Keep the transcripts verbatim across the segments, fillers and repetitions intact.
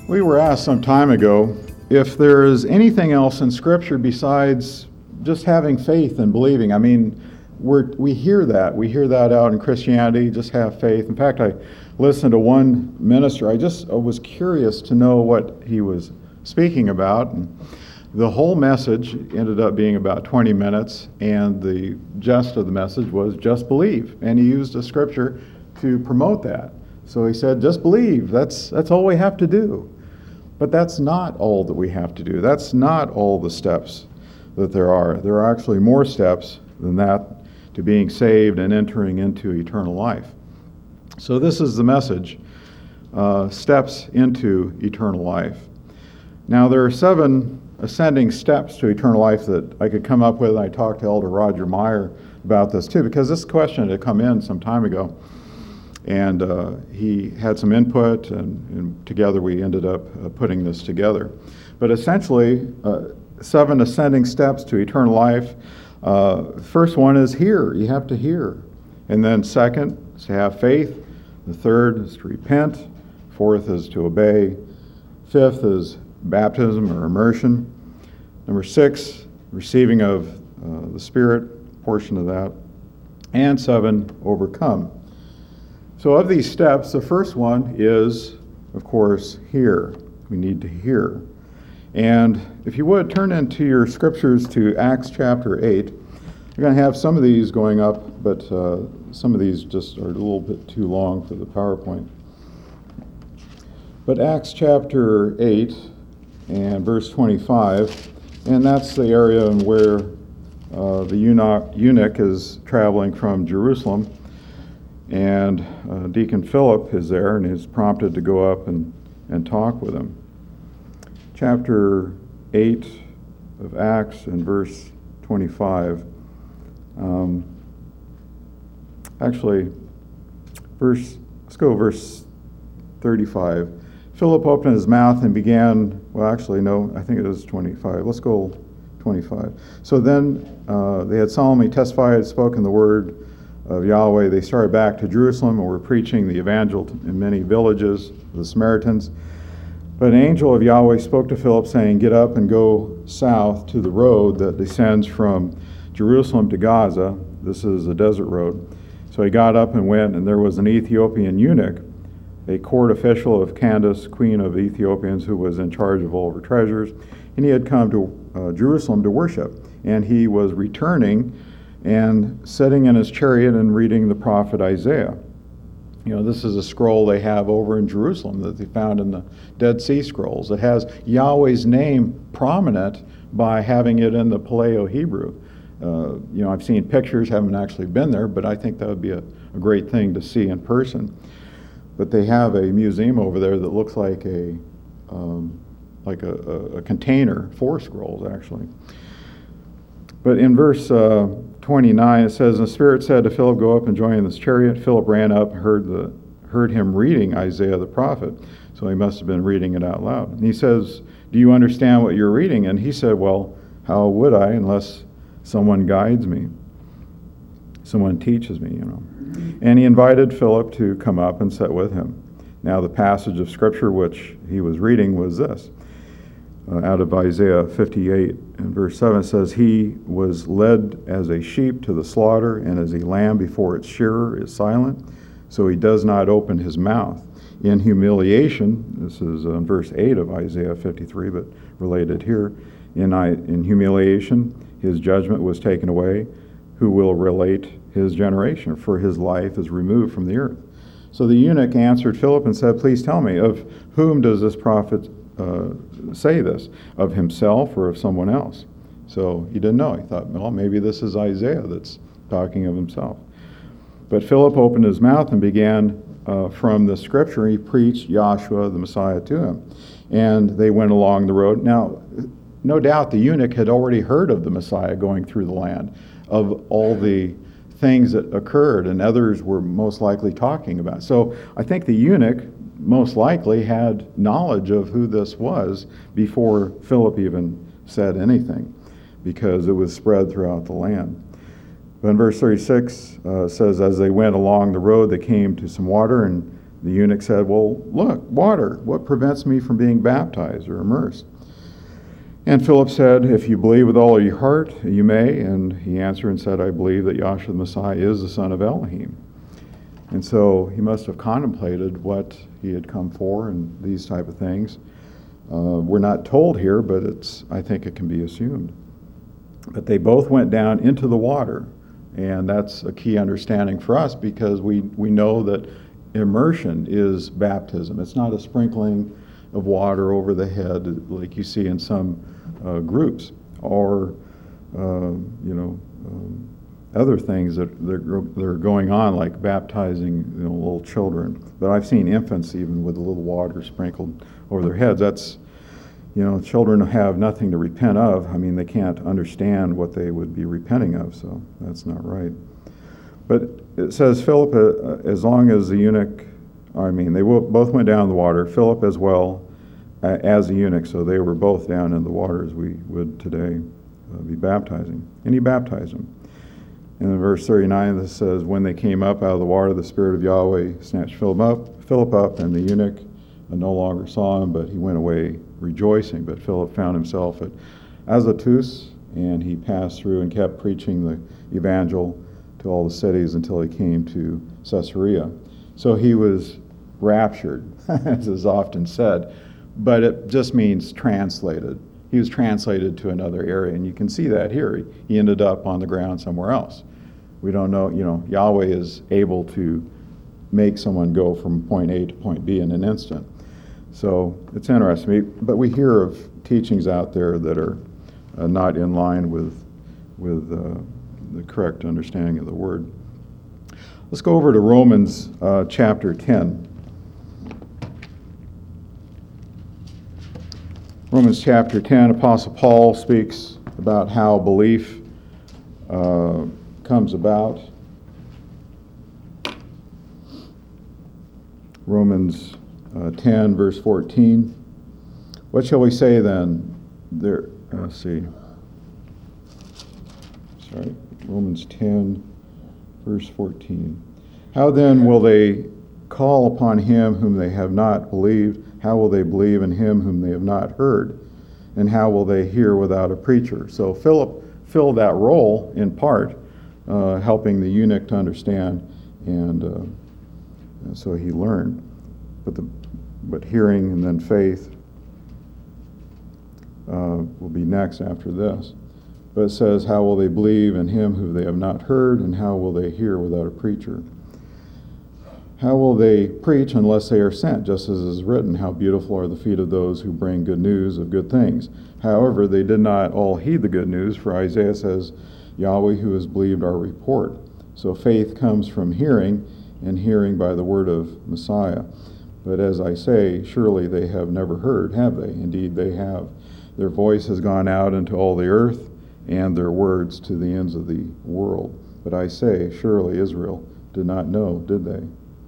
We were asked some time ago if there is anything else in Scripture besides just having faith and believing. I mean, we're, we hear that. We hear that out in Christianity, just have faith. In fact, I listened to one minister. I just I was curious to know what he was speaking about. And the whole message ended up being about twenty minutes, and the gist of the message was just believe. And he used a Scripture to promote that. So he said, just believe. That's that's all we have to do. But that's not all that we have to do. That's not all the steps that there are. There are actually more steps than that to being saved and entering into eternal life. So this is the message, uh, steps into eternal life. Now there are seven ascending steps to eternal life that I could come up with. I talked to Elder Roger Meyer about this too, because this question had come in some time ago. And uh, he had some input, and, and together we ended up uh, putting this together. But essentially, uh, seven ascending steps to eternal life. Uh, first one is hear. You have to hear. And then second is to have faith. The third is to repent. Fourth is to obey. Fifth is baptism or immersion. Number six, receiving of uh, the Spirit, portion of that. And seven, overcome. So of these steps, the first one is, of course, hear. We need to hear. And if you would, turn into your scriptures to Acts chapter eight. You're going to have some of these going up, but uh, some of these just are a little bit too long for the PowerPoint. But Acts chapter eight and verse twenty-five, and that's the area in where uh, the eunuch, eunuch is traveling from Jerusalem. And uh, Deacon Philip is there and is prompted to go up and, and talk with him. Chapter eight of Acts and verse twenty-five. Um, actually, verse let's go verse thirty-five. Philip opened his mouth and began, well actually no, I think it is twenty-five. Let's go twenty-five. So then uh, they had solemnly testified and spoken the word of Yahweh. They started back to Jerusalem and were preaching the evangel in many villages, the Samaritans. But an angel of Yahweh spoke to Philip, saying, get up and go south to the road that descends from Jerusalem to Gaza. This is a desert road. So he got up and went, and there was an Ethiopian eunuch, a court official of Candace, queen of the Ethiopians, who was in charge of all of her treasures. And he had come to uh, Jerusalem to worship. And he was returning and sitting in his chariot and reading the prophet Isaiah. You know, this is a scroll they have over in Jerusalem that they found in the Dead Sea Scrolls. It has Yahweh's name prominent by having it in the Paleo-Hebrew. Uh, you know, I've seen pictures, haven't actually been there, but I think that would be a, a great thing to see in person. But they have a museum over there that looks like a um, like a, a, a container for scrolls, actually. But in verse uh, twenty-nine, it says, and the Spirit said to Philip, go up and join in this chariot. Philip ran up and heard, the, heard him reading Isaiah the prophet. So he must have been reading it out loud. And he says, do you understand what you're reading? And he said, well, how would I unless someone guides me, someone teaches me, you know. And he invited Philip to come up and sit with him. Now the passage of Scripture which he was reading was this. Uh, out of Isaiah fifty-eight and verse seven, it says, he was led as a sheep to the slaughter, and as a lamb before its shearer is silent, so he does not open his mouth. In humiliation, this is in verse eight of Isaiah fifty-three, but related here, in, I, in humiliation his judgment was taken away. Who will relate his generation? For his life is removed from the earth. So the eunuch answered Philip and said, please tell me, of whom does this prophet Uh, say this, of himself or of someone else? So he didn't know. He thought, well, maybe this is Isaiah that's talking of himself. But Philip opened his mouth and began uh, from the scripture. He preached Yahshua, the Messiah, to him. And they went along the road. Now, no doubt the eunuch had already heard of the Messiah going through the land, of all the things that occurred, and others were most likely talking about. So I think the eunuch most likely had knowledge of who this was before Philip even said anything, because it was spread throughout the land. But in verse thirty-six uh, says, as they went along the road, they came to some water, and The eunuch said, well, look, water, what prevents me from being baptized or immersed? And Philip said, if you believe with all of your heart, you may. And he answered and said, I believe that Yahshua the Messiah is the son of Elohim. And so he must have contemplated what he had come for and these type of things. Uh, we're not told here, but it's I think it can be assumed. But they both went down into the water. And that's a key understanding for us because we, we know that immersion is baptism. It's not a sprinkling of water over the head like you see in some uh, groups or, uh, you know, um, other things that, that are going on like baptizing you know, little children. But I've seen infants even with a little water sprinkled over their heads. That's, you know, children have nothing to repent of. I mean, they can't understand what they would be repenting of, so that's not right. But it says Philip, uh, as long as the eunuch, I mean, they both went down in the water, Philip as well uh, as the eunuch, so they were both down in the water as we would today uh, be baptizing. And he baptized them. And in verse thirty-nine, this says, when they came up out of the water, the Spirit of Yahweh snatched Philip up, Philip up, and the eunuch no longer saw him, but he went away rejoicing. But Philip found himself at Azotus, and he passed through and kept preaching the evangel to all the cities until he came to Caesarea. So he was raptured, as is often said, but it just means translated. He was translated to another area, and you can see that here. He ended up on the ground somewhere else. We don't know, you know, Yahweh is able to make someone go from point A to point B in an instant. So it's interesting. But we hear of teachings out there that are uh, not in line with, with uh, the correct understanding of the word. Let's go over to Romans uh, chapter ten. Romans chapter ten, Apostle Paul speaks about how belief uh, comes about. Romans uh, ten, verse fourteen. What shall we say then? There, uh, let's see. Sorry, Romans ten, verse fourteen. How then will they call upon him whom they have not believed? How will they believe in him whom they have not heard? And how will they hear without a preacher? So Philip filled that role in part, uh, helping the eunuch to understand, and uh, so he learned. But the but hearing and then faith uh, will be next after this. But it says, how will they believe in him who they have not heard, and how will they hear without a preacher? How will they preach unless they are sent? Just as is written, how beautiful are the feet of those who bring good news of good things. However, they did not all heed the good news, for Isaiah says, Yahweh who has believed our report. So faith comes from hearing, and hearing by the word of Messiah. But as I say, surely they have never heard, have they? Indeed, they have. Their voice has gone out into all the earth, and their words to the ends of the world. But I say, surely Israel did not know, did they?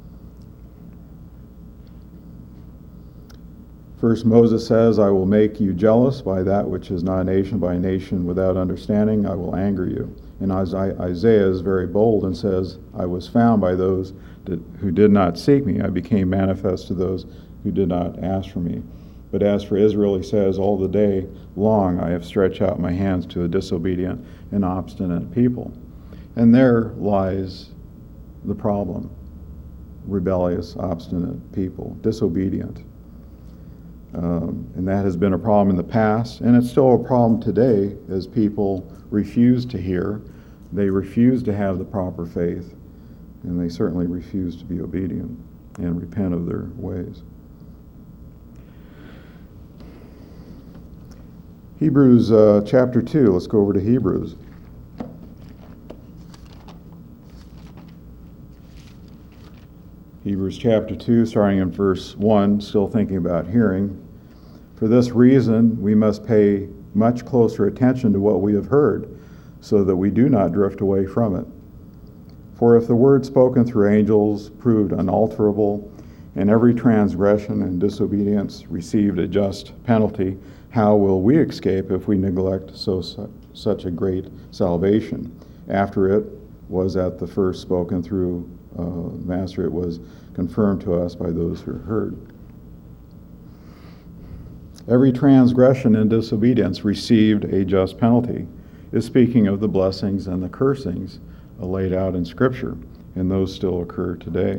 First, Moses says, I will make you jealous by that which is not a nation, by a nation without understanding, I will anger you. And Isaiah is very bold and says, I was found by those who did not seek me. I became manifest to those who did not ask for me. But as for Israel, he says, all the day long I have stretched out my hands to a disobedient and obstinate people. And there lies the problem. Rebellious, obstinate people, disobedient. Um, and that has been a problem in the past, and it's still a problem today as people refuse to hear. They refuse to have the proper faith, and they certainly refuse to be obedient and repent of their ways. Hebrews uh, chapter two. Let's go over to Hebrews. Hebrews chapter two, starting in verse one, still thinking about hearing. For this reason, we must pay much closer attention to what we have heard, so that we do not drift away from it. For if the word spoken through angels proved unalterable, and every transgression and disobedience received a just penalty, how will we escape if we neglect so such a great salvation? After it was at the first spoken through uh, Master, it was confirmed to us by those who heard. Every transgression and disobedience received a just penalty is speaking of the blessings and the cursings laid out in Scripture, and those still occur today.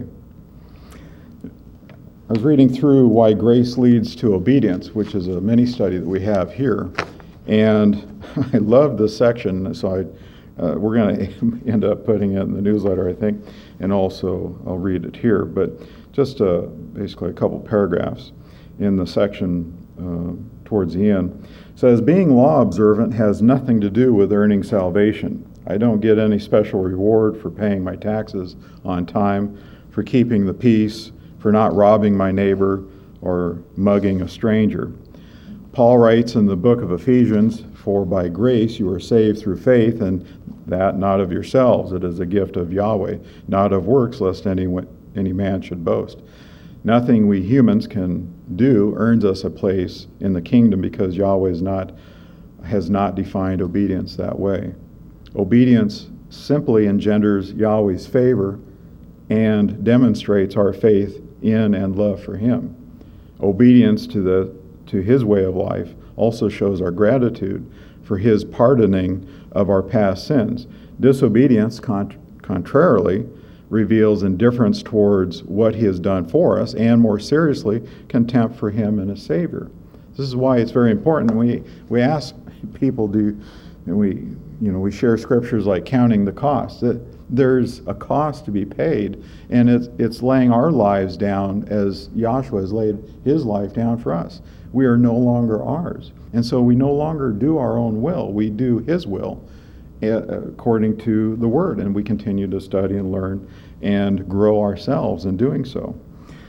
I was reading through Why Grace Leads to Obedience, which is a mini study that we have here, and I love this section, so I, uh, we're going to end up putting it in the newsletter, I think, and also I'll read it here, but just uh, basically a couple paragraphs in the section uh, towards the end. It says, being law observant has nothing to do with earning salvation. I don't get any special reward for paying my taxes on time, for keeping the peace, for not robbing my neighbor or mugging a stranger. Paul writes in the book of Ephesians, for by grace you are saved through faith, and that not of yourselves. It is a gift of Yahweh, not of works, lest any, any man should boast. Nothing we humans can do earns us a place in the kingdom, because Yahweh is not, has not defined obedience that way. Obedience simply engenders Yahweh's favor and demonstrates our faith in and love for Him. Obedience to the to His way of life also shows our gratitude for His pardoning of our past sins. Disobedience, cont- contrarily, reveals indifference towards what He has done for us, and more seriously, contempt for Him and His Savior. This is why it's very important. We we ask people, do we you know we share scriptures like counting the cost. That there's a cost to be paid, and it's it's laying our lives down as Yahshua has laid His life down for us. We are no longer ours, and so we no longer do our own will. We do His will, according to the Word, and we continue to study and learn and grow ourselves in doing so.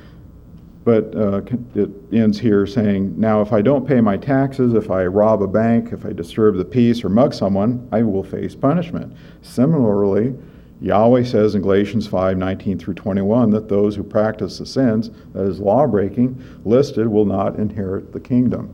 But uh, it ends here saying, now if I don't pay my taxes, if I rob a bank, if I disturb the peace or mug someone, I will face punishment. Similarly, Yahweh says in Galatians five nineteen through twenty-one that those who practice the sins, that is law-breaking, listed, will not inherit the kingdom.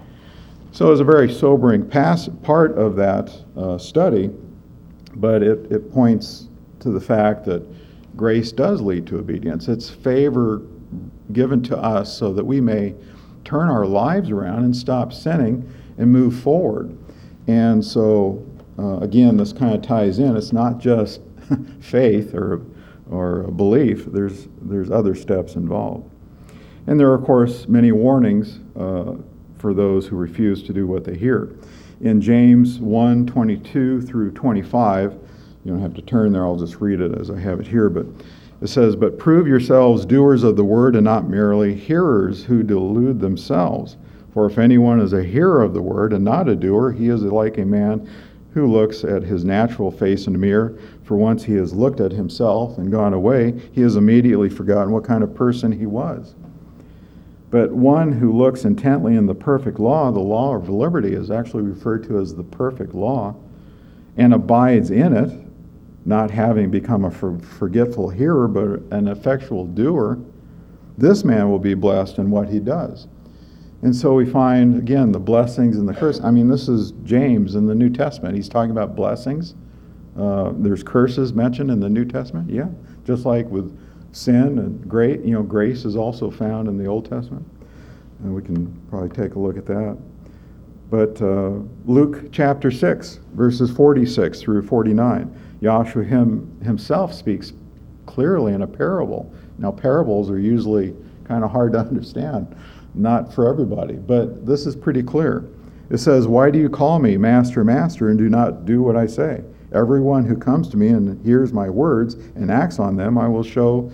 So it's a very sobering pass- part of that uh, study, but it, it points to the fact that grace does lead to obedience. It's favor given to us so that we may turn our lives around and stop sinning and move forward. And so, uh, again, this kind of ties in. It's not just faith or or belief. There's there's other steps involved. And there are, of course, many warnings uh, for those who refuse to do what they hear. In James one twenty-two through twenty-five, you don't have to turn there, I'll just read it as I have it here, but it says, but prove yourselves doers of the word and not merely hearers who delude themselves. For if anyone is a hearer of the word and not a doer, he is like a man who looks at his natural face in the mirror. For once he has looked at himself and gone away, he has immediately forgotten what kind of person he was. But one who looks intently in the perfect law, the law of liberty is actually referred to as the perfect law, and abides in it, not having become a for- forgetful hearer, but an effectual doer, this man will be blessed in what he does. And so we find, again, the blessings and the curse. I mean, this is James in the New Testament. He's talking about blessings. Uh, there's curses mentioned in the New Testament. Yeah, just like with sin and grace, you know, grace is also found in the Old Testament. And we can probably take a look at that. But uh, Luke chapter six, verses forty-six through forty-nine, Yahshua him, himself speaks clearly in a parable. Now, parables are usually kind of hard to understand. Not for everybody, but this is pretty clear. It says, why do you call me Master, Master, and do not do what I say? Everyone who comes to me and hears my words and acts on them, I will show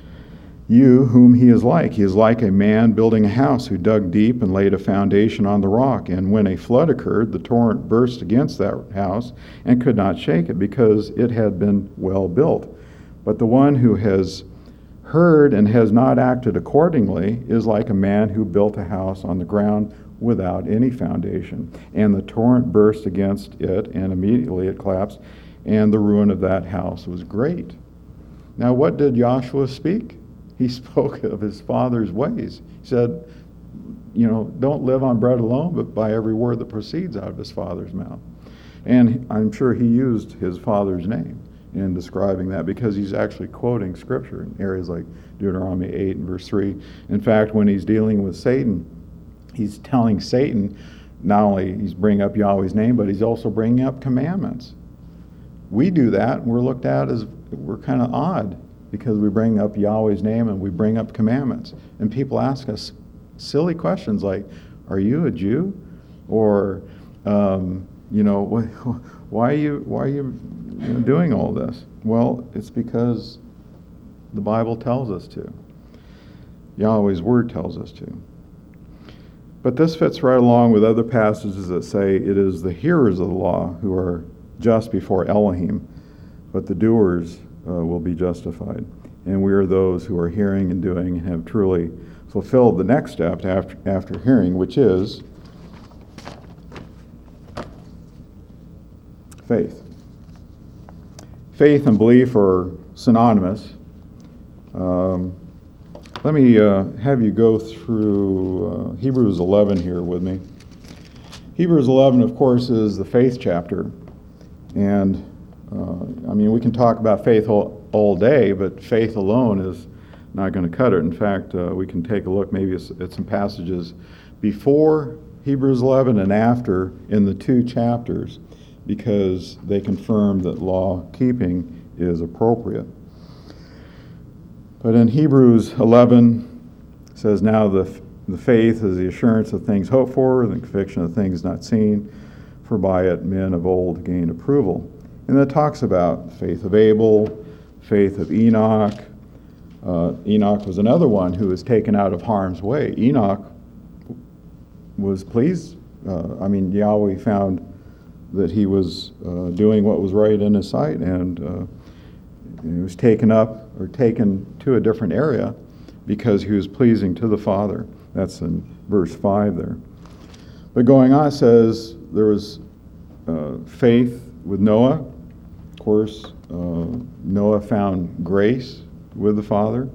you whom he is like. He is like a man building a house who dug deep and laid a foundation on the rock. And when a flood occurred, the torrent burst against that house and could not shake it because it had been well built. But the one who has heard and has not acted accordingly is like a man who built a house on the ground without any foundation. And the torrent burst against it, and immediately it collapsed, and the ruin of that house was great. Now, what did Yahshua speak? He spoke of his Father's ways. He said, you know, don't live on bread alone, but by every word that proceeds out of his Father's mouth. And I'm sure he used his Father's name. in describing that, because he's actually quoting Scripture in areas like Deuteronomy eight and verse three. In fact, when he's dealing with Satan, he's telling Satan, not only he's bringing up Yahweh's name, but he's also bringing up commandments. We do that, and we're looked at as we're kind of odd because we bring up Yahweh's name and we bring up commandments. And people ask us silly questions like, are you a Jew? Or, um, you know, why are you, why are you, you know, doing all this? Well, it's because the Bible tells us to. Yahweh's Word tells us to. But this fits right along with other passages that say it is the hearers of the law who are just before Elohim, but the doers uh, will be justified. And we are those who are hearing and doing and have truly fulfilled the next step after, after hearing, which is faith. Faith and belief are synonymous. Um, let me uh, have you go through uh, Hebrews eleven here with me. Hebrews eleven, of course, is the faith chapter. And, uh, I mean, we can talk about faith all, all day, but faith alone is not going to cut it. In fact, uh, we can take a look maybe at some passages before Hebrews eleven and after in the two chapters, because they confirm that law keeping is appropriate. But in Hebrews eleven, it says, now the, the faith is the assurance of things hoped for, the conviction of things not seen, for by it men of old gained approval. And it talks about faith of Abel, faith of Enoch. Uh, Enoch was another one who was taken out of harm's way. Enoch was pleased. Uh, I mean, Yahweh found that he was uh, doing what was right in his sight, and uh, he was taken up or taken to a different area because he was pleasing to the Father. That's in verse five there. But going on, it says there was uh, faith with Noah. Of course, uh, Noah found grace with the Father.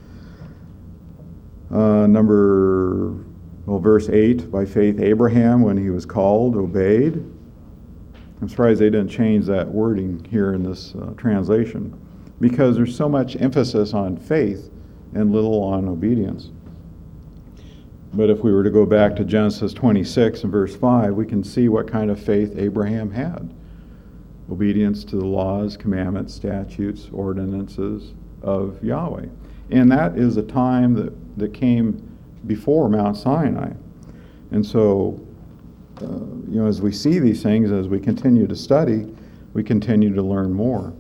Uh, number, well, verse eight, by faith Abraham, when he was called, obeyed. I'm surprised they didn't change that wording here in this uh, translation, because there's so much emphasis on faith and little on obedience. But if we were to go back to Genesis twenty-six and verse five, we can see what kind of faith Abraham had. Obedience to the laws, commandments, statutes, ordinances of Yahweh. And that is a time that, that came before Mount Sinai. And so, uh, you know, as we see these things, as we continue to study, we continue to learn more.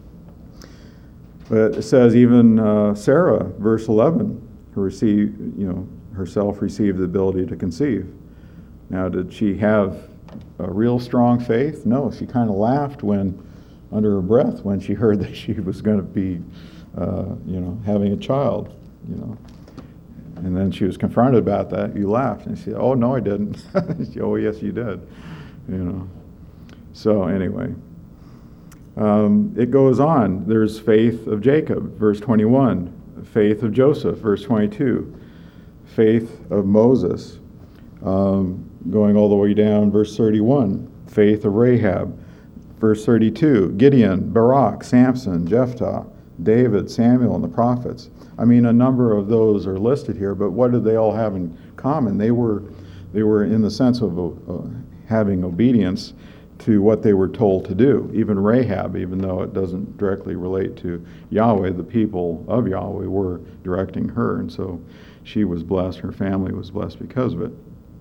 But it says even uh, Sarah, verse eleven, who received, you know, herself received the ability to conceive. Now, did she have a real strong faith? No, she kind of laughed when, under her breath, when she heard that she was going to be, uh, you know, having a child, you know. And then she was confronted about that. You laughed, and she said, "Oh no, I didn't." She, "Oh yes, you did," you know. So anyway, um, it goes on. There's faith of Jacob, verse twenty-one. Faith of Joseph, verse twenty-two. Faith of Moses, um, going all the way down, verse thirty-one. Faith of Rahab, verse thirty-two. Gideon, Barak, Samson, Jephthah, David, Samuel, and the prophets. I mean, a number of those are listed here, but what did they all have in common? They were, they were in the sense of uh, having obedience to what they were told to do. Even Rahab, even though it doesn't directly relate to Yahweh, the people of Yahweh were directing her, and so she was blessed, her family was blessed because of it.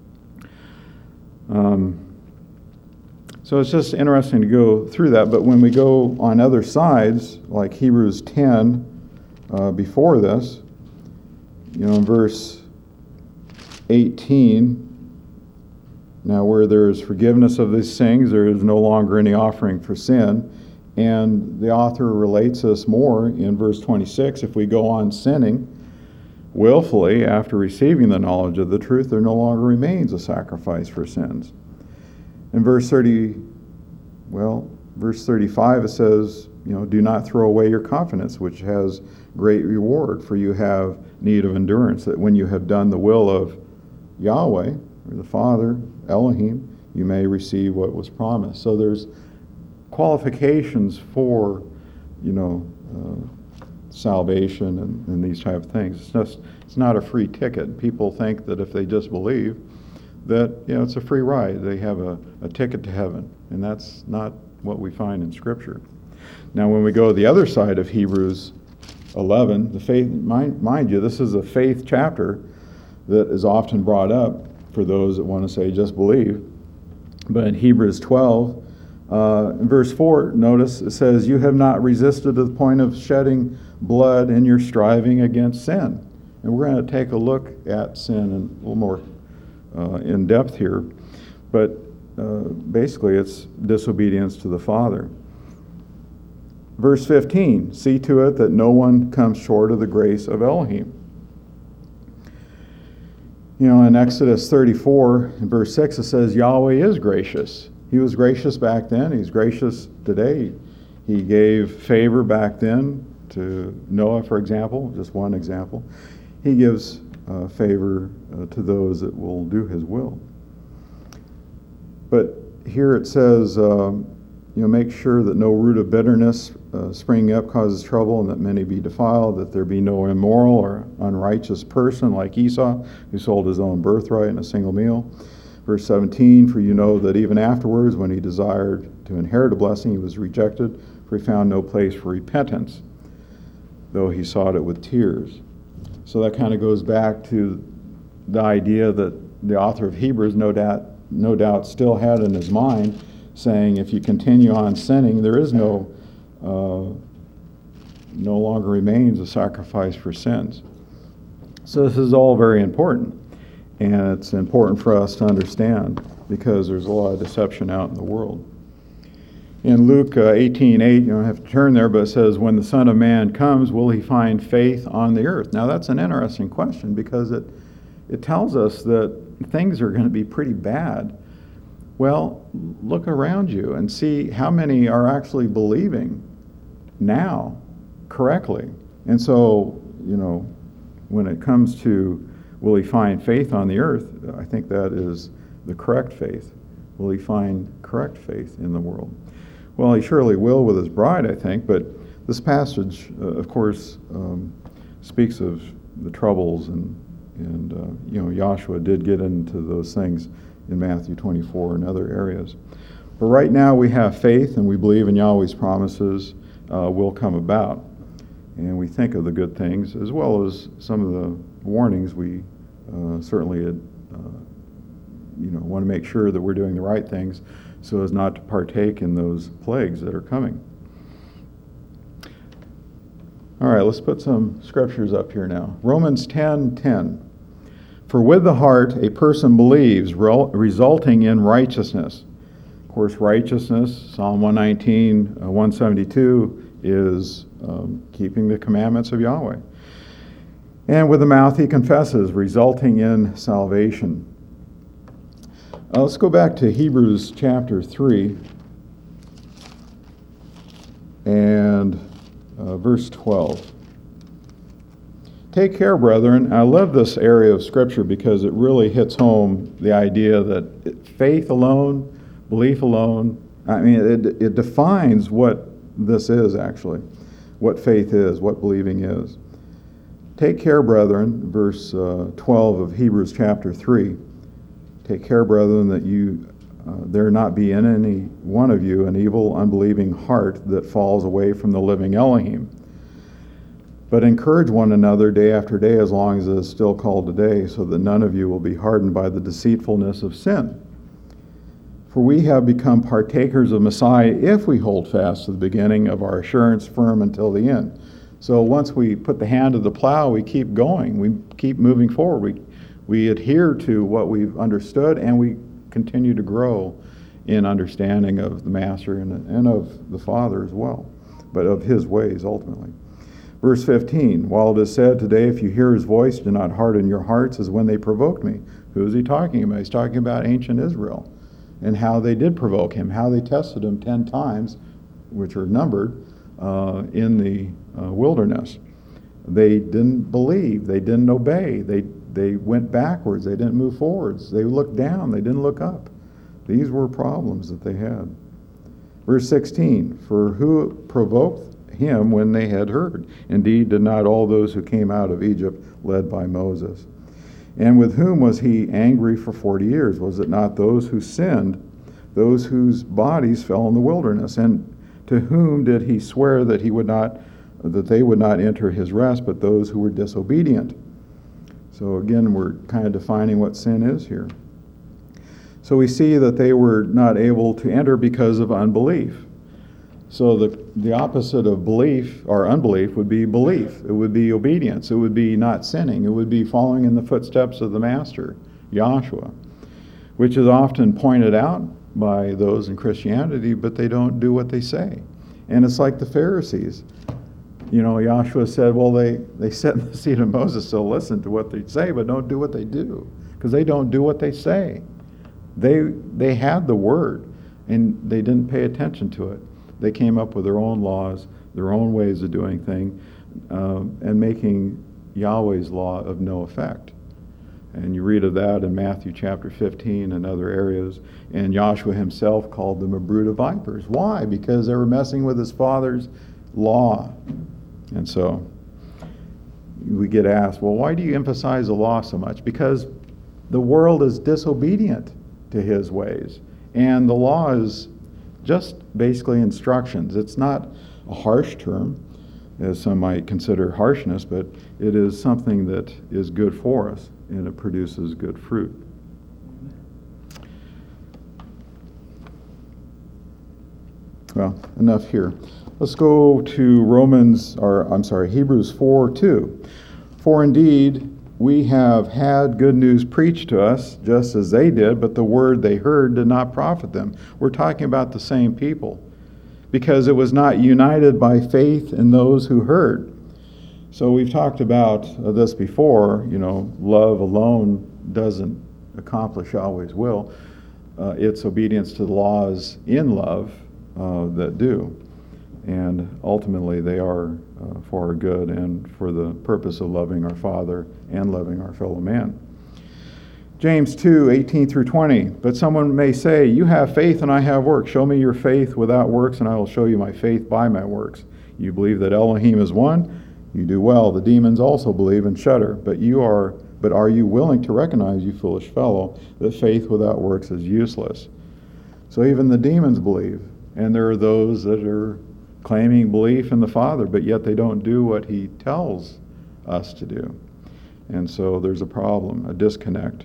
Um, so it's just interesting to go through that, but when we go on other sides, like Hebrews ten, uh, before this, you know, in verse eighteen, now where there is forgiveness of these things, there is no longer any offering for sin, and the author relates us more in verse twenty-six, if we go on sinning willfully after receiving the knowledge of the truth, there no longer remains a sacrifice for sins. In verse thirty, well, verse thirty-five, it says, you know, do not throw away your confidence, which has great reward, for you have need of endurance, that when you have done the will of Yahweh, or the Father, Elohim, you may receive what was promised. So there's qualifications for you know, uh, salvation and, and these type of things. It's just, it's not a free ticket. People think that if they just believe, that, you know, it's a free ride. They have a, a ticket to heaven, and that's not what we find in Scripture. Now, when we go to the other side of Hebrews eleven, the faith, mind, mind you, this is a faith chapter that is often brought up for those that want to say just believe. But in Hebrews twelve, uh, in verse four, notice it says, "You have not resisted to the point of shedding blood in your striving against sin." And we're going to take a look at sin in a little more uh, in depth here. But uh, basically, it's disobedience to the Father. Verse fifteen, "See to it that no one comes short of the grace of Elohim." You know, in Exodus thirty-four, in verse six, it says, Yahweh is gracious. He was gracious back then. He's gracious today. He gave favor back then to Noah, for example, just one example. He gives uh, favor uh, to those that will do his will. But here it says, um, you know, make sure that no root of bitterness uh, springing up causes trouble, and that many be defiled, that there be no immoral or unrighteous person like Esau, who sold his own birthright in a single meal. Verse seventeen, "For you know that even afterwards, when he desired to inherit a blessing, he was rejected, for he found no place for repentance, though he sought it with tears." So that kind of goes back to the idea that the author of Hebrews no doubt, no doubt still had in his mind, saying if you continue on sinning, there is no, uh, no longer remains a sacrifice for sins. So this is all very important, and it's important for us to understand because there's a lot of deception out in the world. In Luke uh, eighteen eight, you don't have to turn there, but it says, "When the Son of Man comes, will he find faith on the earth?" Now that's an interesting question because it, it tells us that things are going to be pretty bad. Well, look around you and see how many are actually believing now correctly. And so, you know, when it comes to will he find faith on the earth, I think that is the correct faith. Will he find correct faith in the world? Well, he surely will with his bride, I think, but this passage, uh, of course, um, speaks of the troubles, and, and uh, you know, Joshua did get into those things in Matthew twenty-four and other areas. But right now we have faith, and we believe in Yahweh's promises uh, will come about. And we think of the good things, as well as some of the warnings. We uh, certainly uh, you know, want to make sure that we're doing the right things so as not to partake in those plagues that are coming. All right, let's put some scriptures up here now. Romans ten ten. "For with the heart a person believes, resulting in righteousness." Of course, righteousness, Psalm one nineteen, one seventy-two, is um, keeping the commandments of Yahweh. "And with the mouth he confesses, resulting in salvation." Uh, let's go back to Hebrews chapter three and uh, verse twelve. "Take care, brethren." I love this area of Scripture because it really hits home the idea that faith alone, belief alone, I mean, it, it defines what this is actually, what faith is, what believing is. "Take care, brethren," verse uh, twelve of Hebrews chapter three. "Take care, brethren, that you uh, there not be in any one of you an evil, unbelieving heart that falls away from the living Elohim. But encourage one another day after day, as long as it is still called today, so that none of you will be hardened by the deceitfulness of sin. For we have become partakers of Messiah if we hold fast to the beginning of our assurance firm until the end." So once we put the hand to the plow, we keep going. We keep moving forward. We, we adhere to what we've understood, and we continue to grow in understanding of the Master and, and of the Father as well, but of his ways ultimately. Verse fifteen, "While it is said today, if you hear his voice, do not harden your hearts as when they provoked me." Who is he talking about? He's talking about ancient Israel and how they did provoke him, how they tested him ten times, which are numbered, uh, in the uh, wilderness. They didn't believe. They didn't obey. They, they went backwards. They didn't move forwards. They looked down. They didn't look up. These were problems that they had. Verse sixteen, "For who provoked him when they had heard. Indeed, did not all those who came out of Egypt led by Moses? And with whom was he angry for forty years? Was it not those who sinned, those whose bodies fell in the wilderness? And to whom did he swear that he would not, that they would not enter his rest, but those who were disobedient? So again, we're kind of defining what sin is here. So we see that they were not able to enter because of unbelief. So the, the opposite of belief or unbelief would be belief. It would be obedience. It would be not sinning. It would be following in the footsteps of the Master, Yahshua, which is often pointed out by those in Christianity, but they don't do what they say. And it's like the Pharisees. You know, Yahshua said, well, they, they sit in the seat of Moses, so listen to what they say, but don't do what they do, because they don't do what they say. They, they had the word, and they didn't pay attention to it. They came up with their own laws, their own ways of doing things, um, and making Yahweh's law of no effect. And you read of that in Matthew chapter fifteen and other areas. And Yahshua himself called them a brood of vipers. Why? Because they were messing with his Father's law. And so we get asked, well, why do you emphasize the law so much? Because the world is disobedient to his ways. And the law is just basically instructions. It's not a harsh term, as some might consider harshness, but it is something that is good for us, and it produces good fruit. Well, enough here. Let's go to Romans, or I'm sorry, Hebrews four two. For indeed, we have had good news preached to us, just as they did, but the word they heard did not profit them. We're talking about the same people, because it was not united by faith in those who heard. So we've talked about this before. You know, love alone doesn't accomplish Yahweh's will. Uh, it's obedience to the laws in love uh, that do. And ultimately they are uh, for our good and for the purpose of loving our Father and loving our fellow man. James two eighteen through twenty. But someone may say, you have faith and I have works. Show me your faith without works and I will show you my faith by my works. You believe that Elohim is one? You do well. The demons also believe and shudder. But you are, but are you willing to recognize, you foolish fellow, that faith without works is useless? So even the demons believe. And there are those that are claiming belief in the Father, but yet they don't do what he tells us to do. And so there's a problem, a disconnect.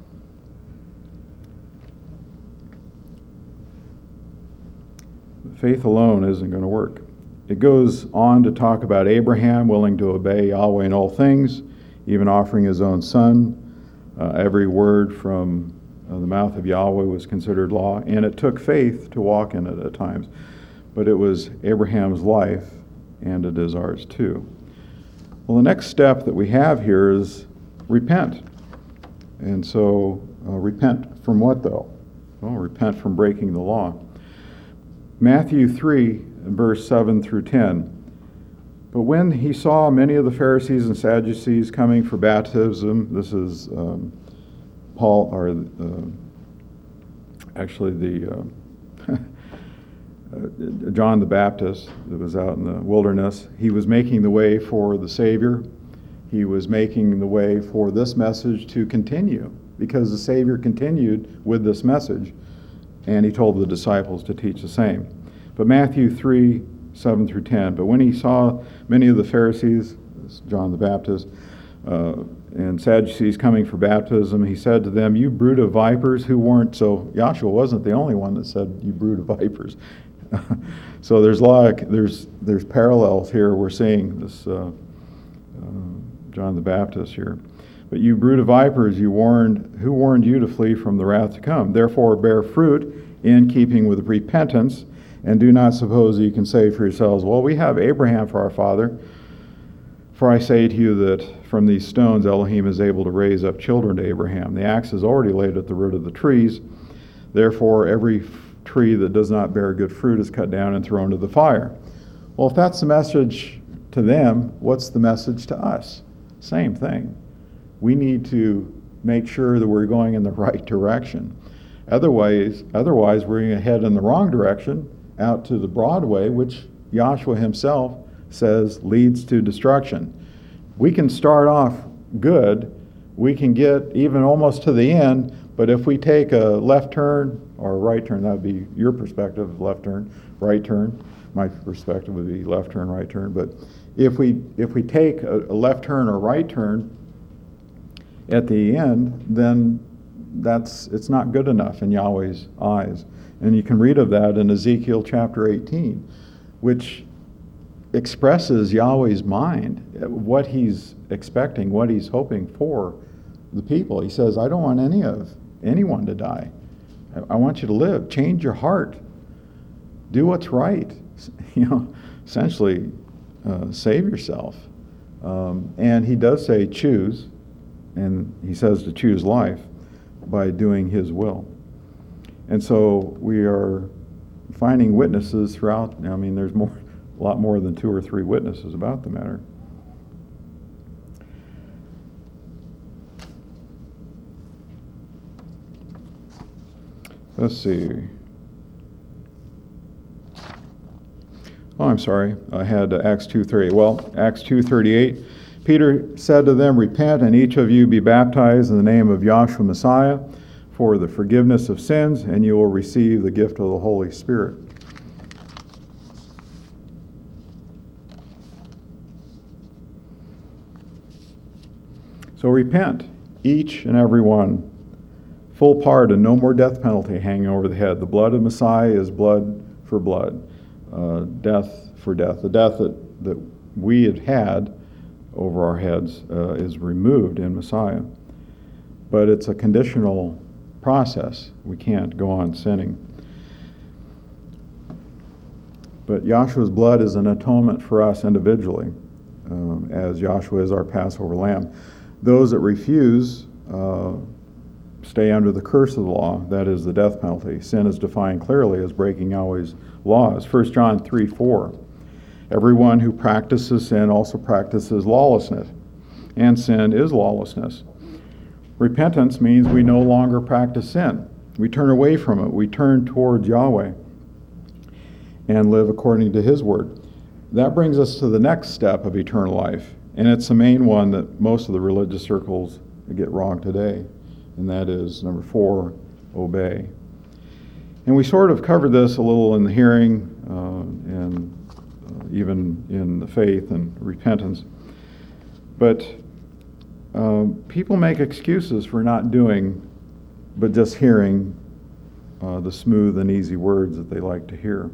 Faith alone isn't going to work. It goes on to talk about Abraham willing to obey Yahweh in all things, even offering his own son. Uh, every word from uh, the mouth of Yahweh was considered law, and it took faith to walk in it at times. But it was Abraham's life, and it is ours too. Well, the next step that we have here is repent. And so, uh, repent from what though? Well, repent from breaking the law. Matthew three, verse seven through ten. But when he saw many of the Pharisees and Sadducees coming for baptism, this is um, Paul, or uh, actually the uh, uh, John the Baptist that was out in the wilderness, he was making the way for the Savior. He was making the way for this message to continue, because the Savior continued with this message, and he told the disciples to teach the same. But Matthew three, seven through ten, but when he saw many of the Pharisees, John the Baptist, uh, and Sadducees coming for baptism, he said to them, you brood of vipers who weren't, so Yahshua wasn't the only one that said, you brood of vipers. So there's a lot of, there's, there's parallels here. We're seeing this uh, uh, John the Baptist here. But you brood of vipers, you warned, who warned you to flee from the wrath to come? Therefore bear fruit in keeping with repentance, and do not suppose that you can say for yourselves, well, we have Abraham for our father. For I say to you that from these stones Elohim is able to raise up children to Abraham. The axe is already laid at the root of the trees. Therefore every tree that does not bear good fruit is cut down and thrown to the fire. Well, if that's the message to them, what's the message to us? Same thing. We need to make sure that we're going in the right direction. Otherwise, otherwise we're going to head in the wrong direction, out to the broad way, which Joshua himself says leads to destruction. We can start off good, we can get even almost to the end, but if we take a left turn or a right turn, that would be your perspective, left turn, right turn. My perspective would be left turn, right turn. But if we if we take a, a left turn or right turn at the end, then that's it's not good enough in Yahweh's eyes. And you can read of that in Ezekiel chapter eighteen, which expresses Yahweh's mind, what he's expecting, what he's hoping for the people. He says, I don't want any of anyone to die. I, I want you to live. Change your heart. Do what's right. You know, essentially, uh, save yourself. Um, and he does say choose, and he says to choose life by doing his will. And so we are finding witnesses throughout. I mean, there's more, a lot more than two or three witnesses about the matter. Let's see. Oh, I'm sorry. I had uh, Acts two thirty-eight. Well, Acts two thirty-eight. Peter said to them, repent, and each of you be baptized in the name of Yahshua Messiah for the forgiveness of sins, and you will receive the gift of the Holy Spirit. So repent, each and every one. Full pardon, no more death penalty hanging over the head. The blood of Messiah is blood for blood, uh, death for death. The death that, that we had had over our heads uh, is removed in Messiah. But it's a conditional process. We can't go on sinning. But Yahshua's blood is an atonement for us individually, um, as Yahshua is our Passover lamb. Those that refuse uh, stay under the curse of the law, that is the death penalty. Sin is defined clearly as breaking Yahweh's laws. First John three four. Everyone who practices sin also practices lawlessness, and sin is lawlessness. Repentance means we no longer practice sin. We turn away from it. We turn towards Yahweh and live according to his word. That brings us to the next step of eternal life, and it's the main one that most of the religious circles get wrong today. And that is number four, obey. And we sort of covered this a little in the hearing uh, and uh, even in the faith and repentance. But uh, people make excuses for not doing, but just hearing uh, the smooth and easy words that they like to hear.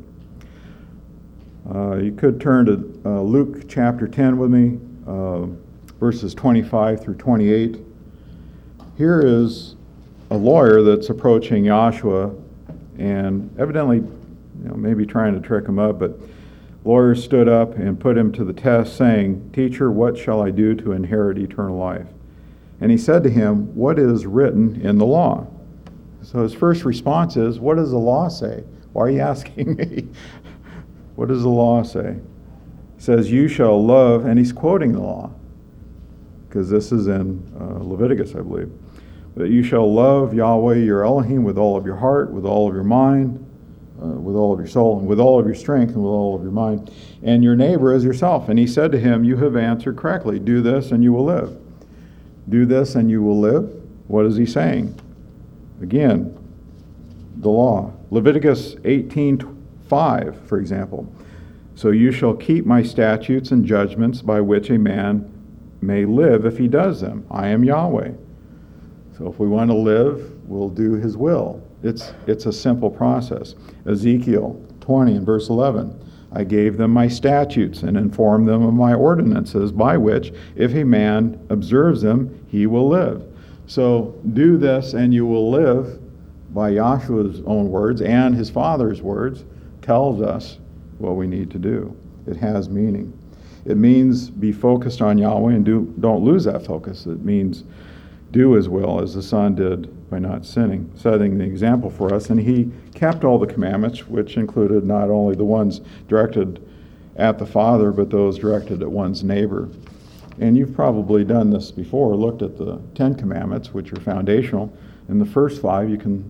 Uh, you could turn to uh, Luke chapter ten with me, uh, verses twenty-five through twenty-eight. Here is a lawyer that's approaching Joshua and evidently, you know, maybe trying to trick him up, but lawyer stood up and put him to the test, saying, Teacher, what shall I do to inherit eternal life? And he said to him, What is written in the law? So his first response is, what does the law say? Why are you asking me? What does the law say? It says, you shall love, and he's quoting the law, because this is in uh, Leviticus, I believe, that you shall love Yahweh your Elohim with all of your heart, with all of your mind, uh, with all of your soul, and with all of your strength, and with all of your mind, and your neighbor as yourself. And he said to him, you have answered correctly. Do this and you will live. Do this and you will live. What is he saying? Again, the law. Leviticus eighteen five, for example. So you shall keep my statutes and judgments by which a man may live if he does them. I am Yahweh. So if we want to live, we'll do his will. It's it's a simple process. Ezekiel twenty and verse eleven. I gave them my statutes and informed them of my ordinances by which, if a man observes them, he will live. So do this and you will live, by Yahshua's own words and his Father's words, tells us what we need to do. It has meaning. It means be focused on Yahweh and do, don't lose that focus. It means do his will as the Son did by not sinning, setting the example for us. And he kept all the commandments, which included not only the ones directed at the Father, but those directed at one's neighbor. And you've probably done this before, looked at the Ten Commandments, which are foundational. In the first five, you can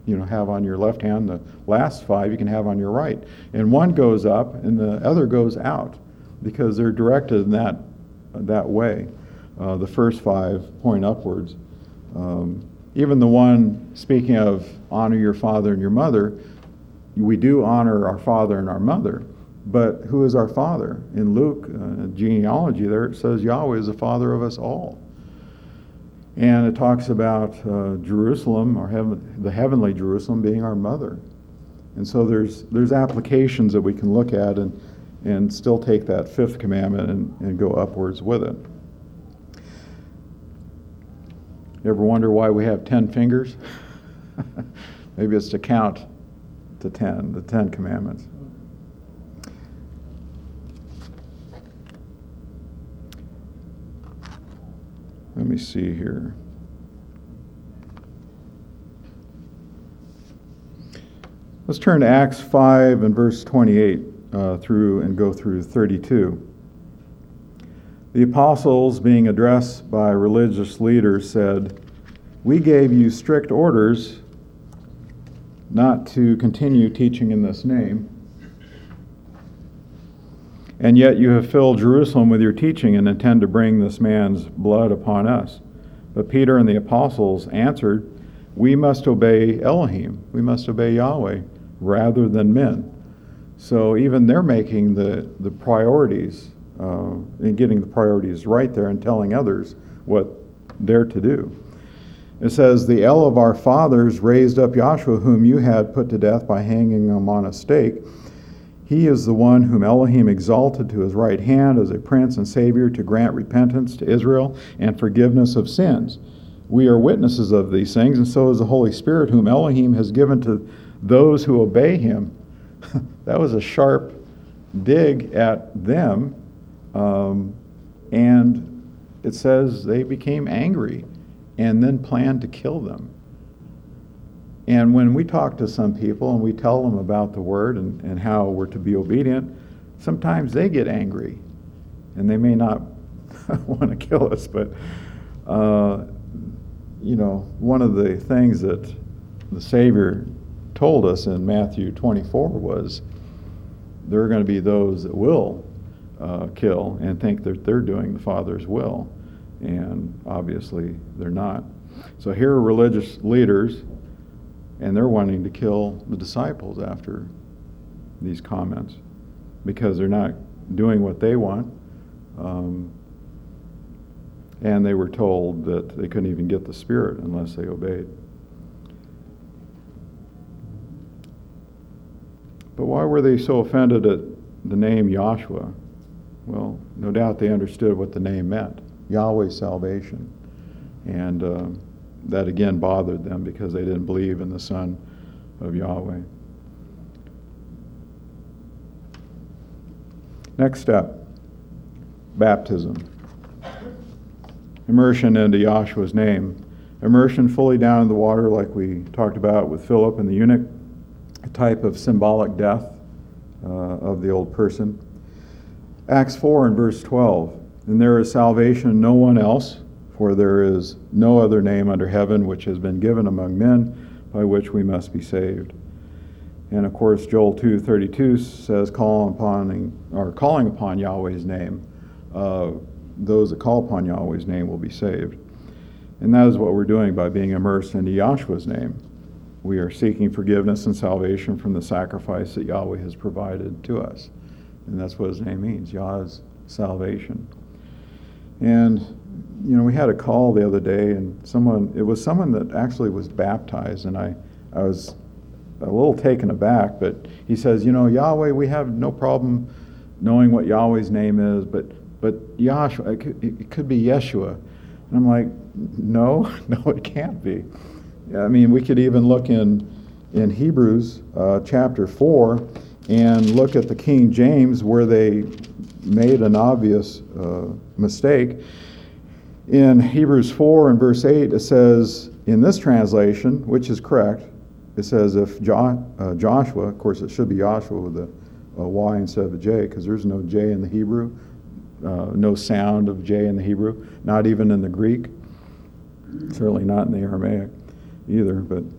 you know, have on your left hand. The last five you can have on your right. And one goes up and the other goes out because they're directed in that, that way. Uh, the first five point upwards. Um, even the one, speaking of honor your father and your mother, we do honor our father and our mother. But who is our father? In Luke, uh, genealogy there, it says Yahweh is the father of us all. And it talks about uh, Jerusalem, or heaven, the heavenly Jerusalem, being our mother. And so there's there's applications that we can look at and, and still take that fifth commandment and, and go upwards with it. You ever wonder why we have ten fingers? Maybe it's to count to ten, the Ten Commandments. Let me see here. Let's turn to Acts five and verse twenty-eight uh, through and go through thirty-two. The apostles, being addressed by religious leaders, said, "We gave you strict orders not to continue teaching in this name. And yet you have filled Jerusalem with your teaching and intend to bring this man's blood upon us." But Peter and the apostles answered, "We must obey Elohim. We must obey Yahweh rather than men." So even they're making the, the priorities uh, and getting the priorities right there and telling others what they're to do. It says, "The El of our fathers raised up Yahshua, whom you had put to death by hanging him on a stake. He is the one whom Elohim exalted to his right hand as a prince and savior to grant repentance to Israel and forgiveness of sins. We are witnesses of these things, and so is the Holy Spirit, whom Elohim has given to those who obey him." That was a sharp dig at them. Um, and it says they became angry and then planned to kill them. And when we talk to some people and we tell them about the word and, and how we're to be obedient, sometimes they get angry. And they may not want to kill us, but, uh, you know, one of the things that the Savior told us in Matthew twenty-four was there are going to be those that will uh, kill and think that they're doing the Father's will. And obviously they're not. So here are religious leaders, and they're wanting to kill the disciples after these comments because they're not doing what they want. Um, and they were told that they couldn't even get the Spirit unless they obeyed. But why were they so offended at the name Yahshua? Well, no doubt they understood what the name meant, Yahweh's salvation. And uh, that again bothered them because they didn't believe in the Son of Yahweh. Next step, baptism. Immersion into Yahshua's name. Immersion fully down in the water like we talked about with Philip and the eunuch, a type of symbolic death uh, of the old person. Acts four and verse twelve. "And there is salvation in no one else, for there is no other name under heaven which has been given among men by which we must be saved." And of course, Joel two thirty-two says, "Call upon or calling upon Yahweh's name, uh, those that call upon Yahweh's name will be saved." And that is what we're doing by being immersed into Yahshua's name. We are seeking forgiveness and salvation from the sacrifice that Yahweh has provided to us. And that's what his name means, Yah's salvation. And, you know, we had a call the other day, and someone, it was someone that actually was baptized, and I, I was a little taken aback, but he says, you know, Yahweh, we have no problem knowing what Yahweh's name is, but but Yahshua, it could, it could be Yeshua. And I'm like, no, no, it can't be. I mean, we could even look in, in Hebrews uh, chapter four and look at the King James where they made an obvious uh, mistake. In Hebrews four and verse eight, it says, in this translation, which is correct, it says if jo- uh, Joshua, of course it should be Joshua with a, a Y instead of a J, because there's no J in the Hebrew, uh, no sound of J in the Hebrew, not even in the Greek, certainly not in the Aramaic either. But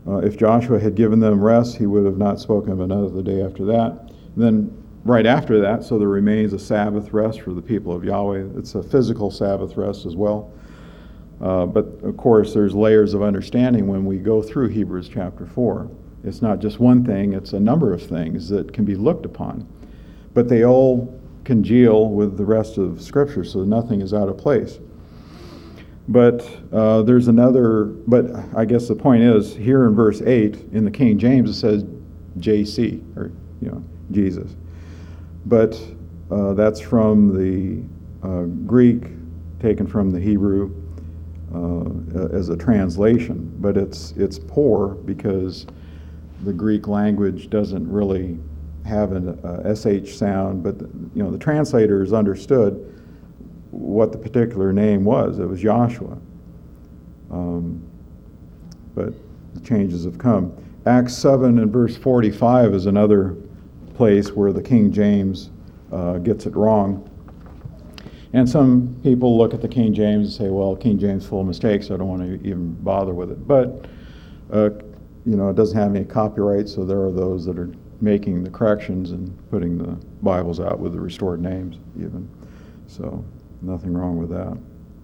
Uh, if Joshua had given them rest, he would have not spoken of another day after that. And then right after that, so there remains a Sabbath rest for the people of Yahweh. It's a physical Sabbath rest as well. Uh, but of course, there's layers of understanding when we go through Hebrews chapter four. It's not just one thing, it's a number of things that can be looked upon. But they all congeal with the rest of Scripture, so nothing is out of place. But uh, there's another, but I guess the point is, here in verse eight, in the King James, it says J C, or, you know, Jesus. But uh, that's from the uh, Greek, taken from the Hebrew uh, as a translation. But it's it's poor because the Greek language doesn't really have an uh, S H sound, but the, you know, the translators understood what the particular name was. It was Joshua. Um, but the changes have come. Acts seven and verse forty-five is another place where the King James uh, gets it wrong. And some people look at the King James and say, well, King James is full of mistakes, so I don't want to even bother with it. But, uh, you know, it doesn't have any copyright, so there are those that are making the corrections and putting the Bibles out with the restored names even. So nothing wrong with that.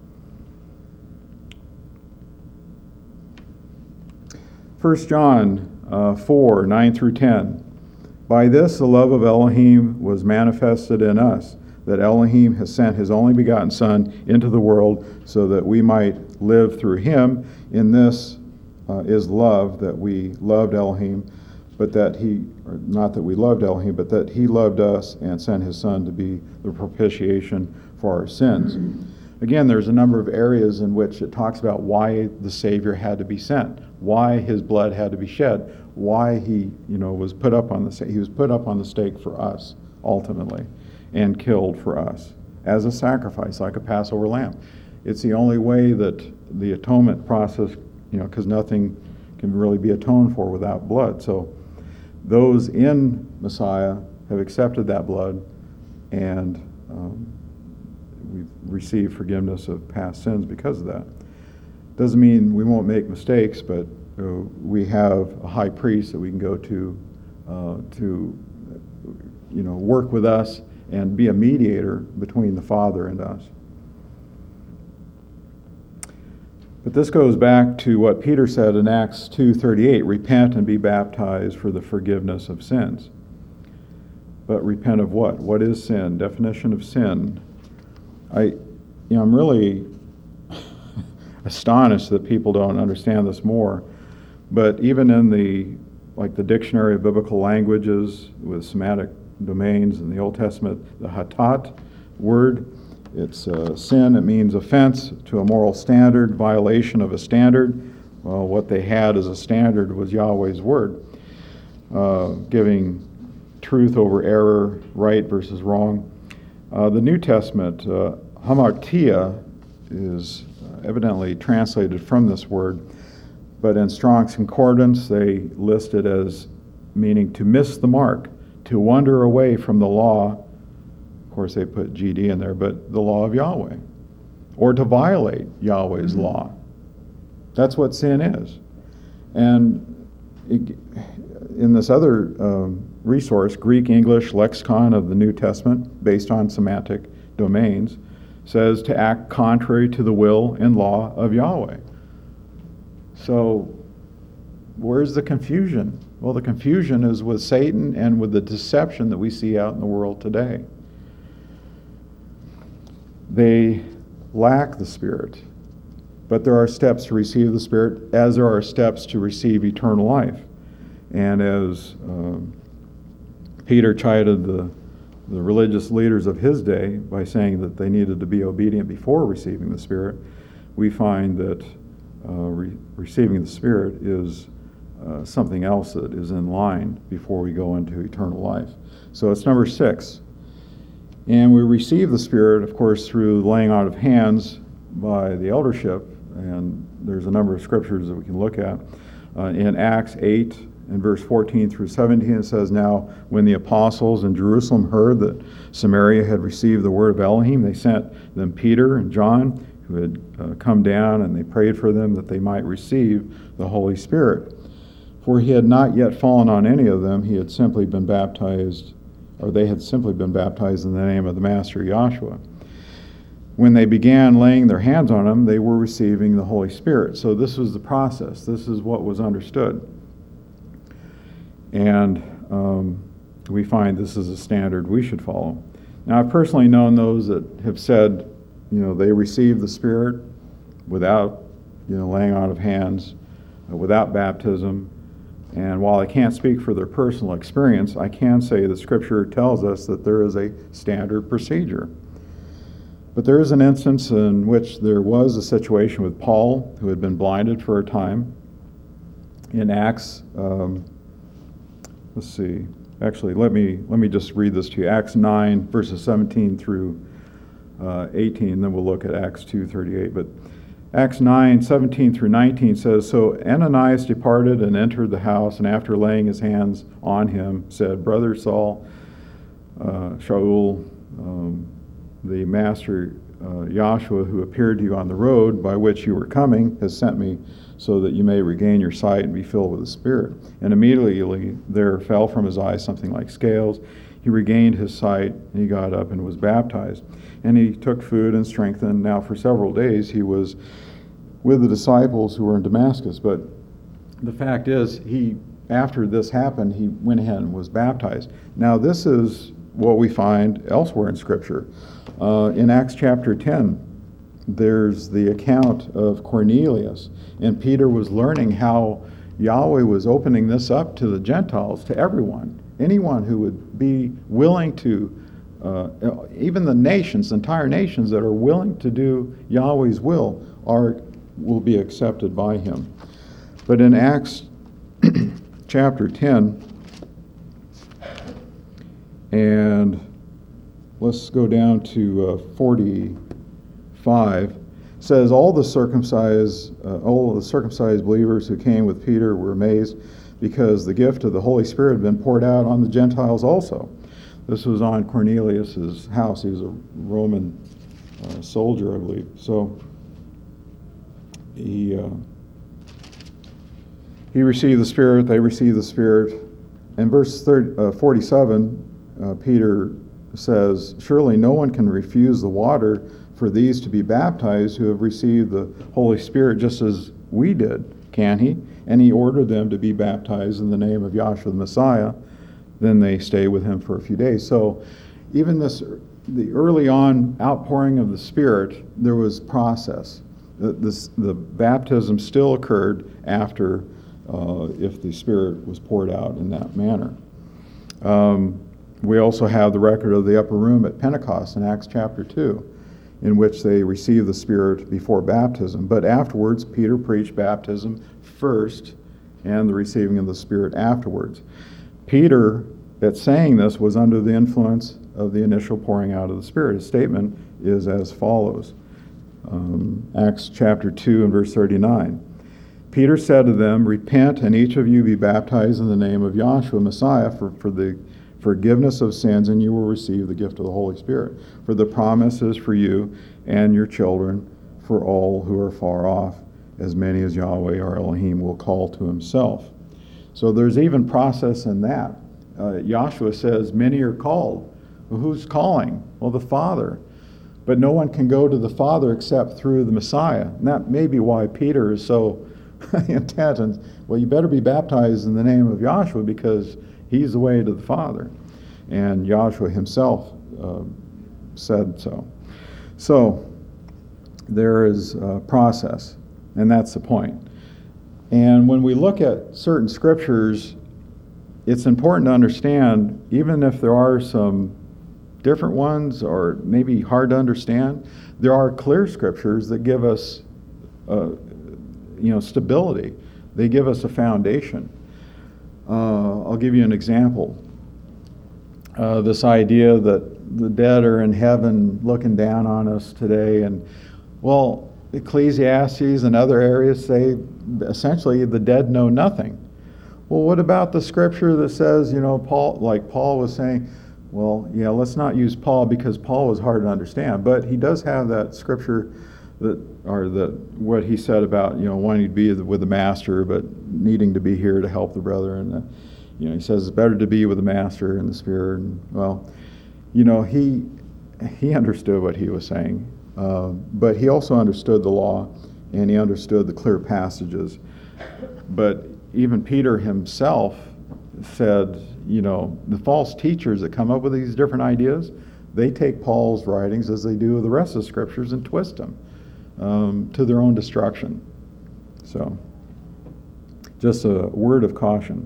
First John uh, four, nine through ten. By this the love of Elohim was manifested in us, that Elohim has sent his only begotten Son into the world so that we might live through him. In this uh, is love, that we loved Elohim, but that he, or not that we loved Elohim, but that he loved us and sent his Son to be the propitiation for our sins. Again, there's a number of areas in which it talks about why the Savior had to be sent, why his blood had to be shed, why he, you know, was put up on the he was put up on the stake for us ultimately, and killed for us as a sacrifice, like a Passover lamb. It's the only way that the atonement process, you know, because nothing can really be atoned for without blood. So those in Messiah have accepted that blood, and um, we've received forgiveness of past sins because of that. Doesn't mean we won't make mistakes, but uh, we have a high priest that we can go to uh, to, you know, work with us and be a mediator between the Father and us. But this goes back to what Peter said in Acts two thirty-eight, repent and be baptized for the forgiveness of sins. But repent of what? What is sin? Definition of sin. I, you know, I'm really astonished that people don't understand this more. But even in the, like the Dictionary of Biblical Languages with semantic domains in the Old Testament, the hatat word, it's uh, sin. It means offense to a moral standard, violation of a standard. Well, what they had as a standard was Yahweh's word, uh, giving truth over error, right versus wrong. Uh, the New Testament, uh, hamartia, is evidently translated from this word, but in Strong's Concordance they list it as meaning to miss the mark, to wander away from the law. Of course, they put G D in there, but the law of Yahweh, or to violate Yahweh's mm-hmm. law. That's what sin is. And it, in this other um, resource, Greek English Lexicon of the New Testament, based on semantic domains, says to act contrary to the will and law of Yahweh. So, where's the confusion? Well, the confusion is with Satan and with the deception that we see out in the world today. They lack the Spirit, but there are steps to receive the Spirit, as there are steps to receive eternal life. And as um, Peter chided the, the religious leaders of his day by saying that they needed to be obedient before receiving the Spirit, we find that uh, re- receiving the Spirit is uh, something else that is in line before we go into eternal life. So it's number six. And we receive the Spirit, of course, through the laying out of hands by the eldership, and there's a number of scriptures that we can look at. Uh, in Acts eight, in verse fourteen through seventeen, it says, now when the apostles in Jerusalem heard that Samaria had received the word of Elohim, they sent them Peter and John, who had uh, come down, and they prayed for them that they might receive the Holy Spirit. For he had not yet fallen on any of them. He had simply been baptized, or they had simply been baptized in the name of the Master Yahshua. When they began laying their hands on him, they were receiving the Holy Spirit. So this was the process. This is what was understood. And um, we find this is a standard we should follow. Now, I've personally known those that have said, you know, they received the Spirit without, you know, laying on of hands, uh, without baptism. And while I can't speak for their personal experience, I can say the Scripture tells us that there is a standard procedure. But there is an instance in which there was a situation with Paul, who had been blinded for a time. In Acts, um, let's see, actually, let me let me just read this to you. Acts nine, verses seventeen through uh, eighteen, then we'll look at Acts two thirty-eight. But Acts nine, seventeen through nineteen says, So Ananias departed and entered the house, and after laying his hands on him, said, Brother Saul, uh, Shaul, um, the Master uh, Yahshua, who appeared to you on the road by which you were coming, has sent me so that you may regain your sight and be filled with the Spirit. And immediately there fell from his eyes something like scales. He regained his sight, and he got up and was baptized. And he took food and strengthened. Now for several days he was with the disciples who were in Damascus. But the fact is, he after this happened, he went ahead and was baptized. Now this is what we find elsewhere in Scripture. Uh, in Acts chapter ten, there's the account of Cornelius, and Peter was learning how Yahweh was opening this up to the Gentiles, to everyone, anyone who would be willing to, uh, even the nations, entire nations that are willing to do Yahweh's will, are will be accepted by him. But in Acts chapter ten, and let's go down to uh, forty-five. Says all the circumcised, uh, all the circumcised believers who came with Peter were amazed because the gift of the Holy Spirit had been poured out on the Gentiles also. This was on Cornelius's house. He was a Roman uh, soldier, I believe. So he uh, he received the Spirit. They received the Spirit. In verse thirty, uh, forty-seven. Uh, Peter says, surely no one can refuse the water for these to be baptized who have received the Holy Spirit just as we did, can he? And he ordered them to be baptized in the name of Yahshua the Messiah. Then they stay with him for a few days. So even this, the early on outpouring of the Spirit, there was process. The, this, the baptism still occurred after uh, if the Spirit was poured out in that manner. Um, We also have the record of the upper room at Pentecost in Acts chapter two, in which they received the Spirit before baptism. But afterwards, Peter preached baptism first and the receiving of the Spirit afterwards. Peter, at saying this, was under the influence of the initial pouring out of the Spirit. His statement is as follows. Um, Acts chapter two and verse thirty-nine. Peter said to them, Repent, and each of you be baptized in the name of Yahshua Messiah for, for the forgiveness of sins, and you will receive the gift of the Holy Spirit. For the promise is for you and your children, for all who are far off, as many as Yahweh our Elohim will call to himself. So there's even process in that. Uh, Yahshua says, many are called. Well, who's calling? Well, the Father. But no one can go to the Father except through the Messiah. And that may be why Peter is so intent on, well, you better be baptized in the name of Yahshua because he's the way to the Father. And Yahshua himself uh, said so. So there is a process, and that's the point. And when we look at certain scriptures, it's important to understand, even if there are some different ones or maybe hard to understand, there are clear scriptures that give us uh, you know, stability. They give us a foundation. Uh, I'll give you an example. Uh, this idea that the dead are in heaven looking down on us today, and well, Ecclesiastes and other areas say essentially the dead know nothing. Well, what about the scripture that says, you know, Paul, like Paul was saying, well, yeah, let's not use Paul because Paul was hard to understand, but he does have that scripture that, or the what he said about, you know, wanting to be with the master, but needing to be here to help the brother. And, uh, you know, he says it's better to be with the Master and the Spirit. And, well, you know, he he understood what he was saying, uh, but he also understood the law, and he understood the clear passages. But even Peter himself said, you know, the false teachers that come up with these different ideas, they take Paul's writings as they do the rest of the scriptures and twist them um, to their own destruction. So, just a word of caution.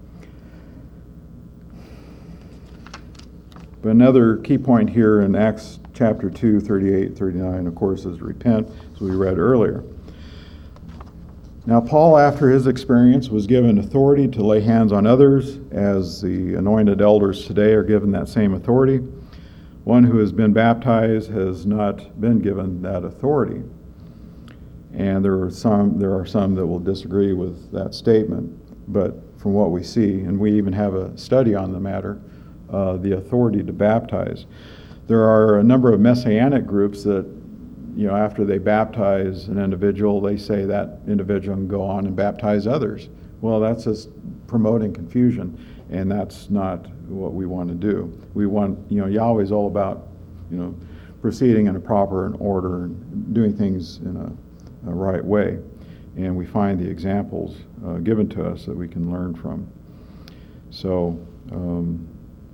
But another key point here in Acts chapter two, thirty-eight, thirty-nine, of course, is repent, as we read earlier. Now, Paul, after his experience, was given authority to lay hands on others, as the anointed elders today are given that same authority. One who has been baptized has not been given that authority. And there are some there are some that will disagree with that statement, but from what we see, and we even have a study on the matter, uh, the authority to baptize. There are a number of messianic groups that, you know, after they baptize an individual, they say that individual can go on and baptize others. Well, that's just promoting confusion, and that's not what we want to do. We want, you know, Yahweh is all about, you know, proceeding in a proper and order and doing things in a, a right way. And we find the examples uh, given to us that we can learn from. So, um,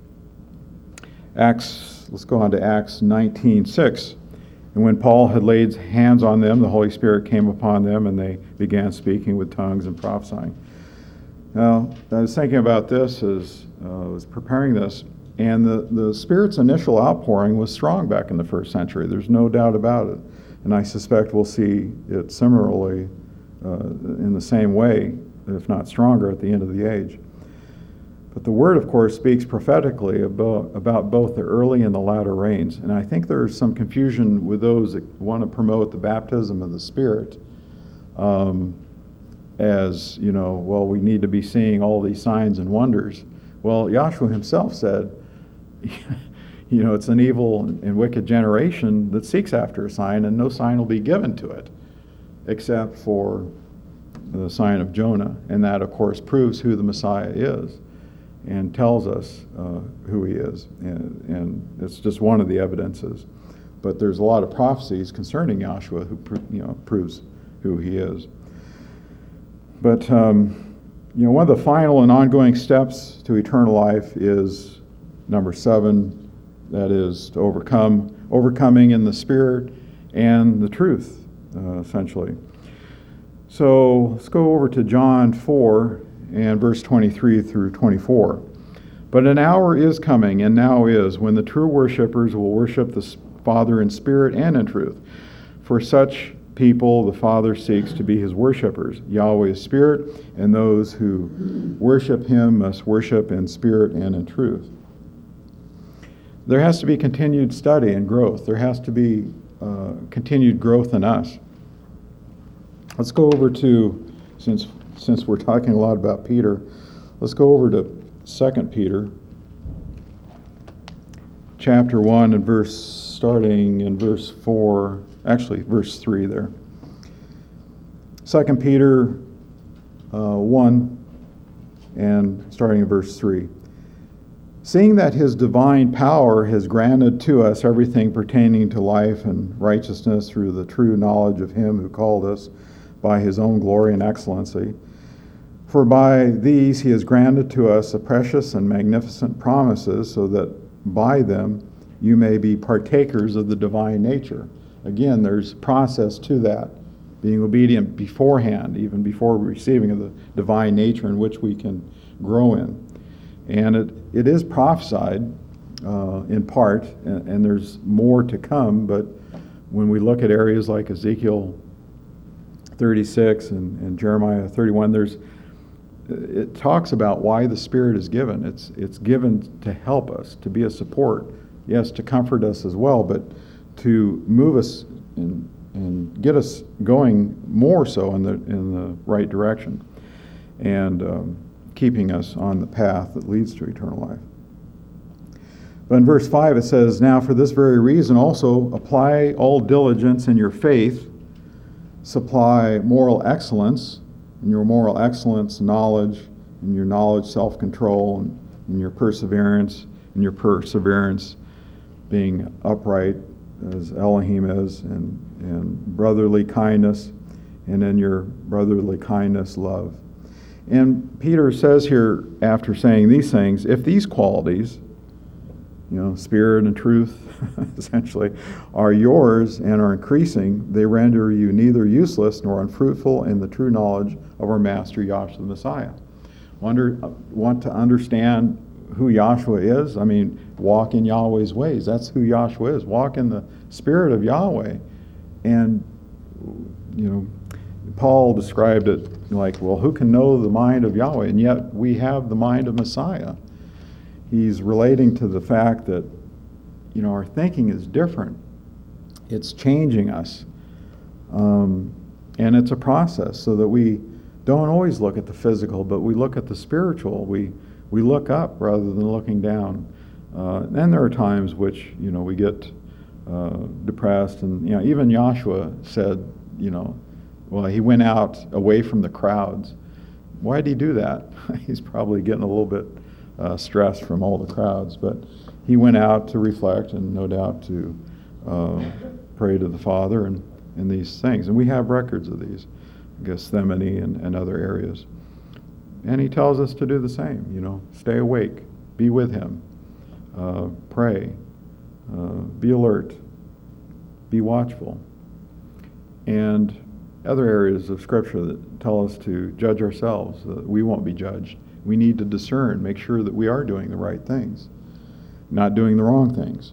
Acts, let's go on to Acts nineteen six. And when Paul had laid hands on them, the Holy Spirit came upon them, and they began speaking with tongues and prophesying. Now, I was thinking about this as uh, I was preparing this, and the, the Spirit's initial outpouring was strong back in the first century. There's no doubt about it. And I suspect we'll see it similarly uh, in the same way, if not stronger, at the end of the age. But the Word, of course, speaks prophetically about, about both the early and the latter rains. And I think there's some confusion with those that want to promote the baptism of the Spirit um, as, you know, well, we need to be seeing all these signs and wonders. Well, Yahshua himself said, you know, it's an evil and wicked generation that seeks after a sign, and no sign will be given to it except for the sign of Jonah. And that, of course, proves who the Messiah is and tells us uh, who he is. And, and it's just one of the evidences. But there's a lot of prophecies concerning Yahshua who pro- you know, proves who he is. But um, you know, one of the final and ongoing steps to eternal life is number seven, that is to overcome, overcoming in the Spirit and the truth, uh, essentially. So let's go over to John four and verse twenty-three through twenty-four. But an hour is coming, and now is, when the true worshipers will worship the Father in spirit and in truth. For such people the Father seeks to be his worshipers. Yahweh is spirit, and those who worship him must worship in spirit and in truth. There has to be continued study and growth. There has to be uh, continued growth in us. Let's go over to, since since we're talking a lot about Peter, let's go over to Second Peter, chapter one, and verse, starting in verse four, actually verse three there. Second Peter uh, one, and starting in verse three. Seeing that his divine power has granted to us everything pertaining to life and righteousness through the true knowledge of him who called us by his own glory and excellency. For by these he has granted to us the precious and magnificent promises, so that by them you may be partakers of the divine nature. Again, there's process to that, being obedient beforehand, even before receiving of the divine nature in which we can grow in. And it, it is prophesied uh, in part, and, and there's more to come, but when we look at areas like Ezekiel thirty-six and, and Jeremiah thirty-one, there's it talks about why the Spirit is given. It's it's given to help us, to be a support, yes, to comfort us as well, but to move us and and get us going more so in the in the right direction, and um, keeping us on the path that leads to eternal life. But in verse five it says, "Now for this very reason also apply all diligence in your faith, supply moral excellence, in your moral excellence, knowledge, in your knowledge, self-control, and in your perseverance, in your perseverance being upright as Elohim is, and, and brotherly kindness, and in your brotherly kindness, love. And Peter says here, after saying these things, if these qualities, you know, spirit and truth, essentially, are yours and are increasing, they render you neither useless nor unfruitful in the true knowledge of our Master, Yahshua the Messiah. Wonder, want to understand who Yahshua is? I mean, walk in Yahweh's ways. That's who Yahshua is. Walk in the spirit of Yahweh. And, you know, Paul described it like, well, who can know the mind of Yahweh? And yet we have the mind of Messiah. He's relating to the fact that, you know, our thinking is different. It's changing us. Um, and it's a process so that we don't always look at the physical, but we look at the spiritual. We we look up rather than looking down. Uh, and there are times which, you know, we get uh, depressed. And, you know, even Yahshua said, you know, well, he went out away from the crowds. Why did he do that? He's probably getting a little bit uh, stressed from all the crowds. But he went out to reflect and no doubt to uh, pray to the Father and, and these things. And we have records of these, Gethsemane and, and other areas. And he tells us to do the same, you know, stay awake, be with him, uh, pray, uh, be alert, be watchful. And other areas of Scripture that tell us to judge ourselves, that we won't be judged. We need to discern, make sure that we are doing the right things, not doing the wrong things.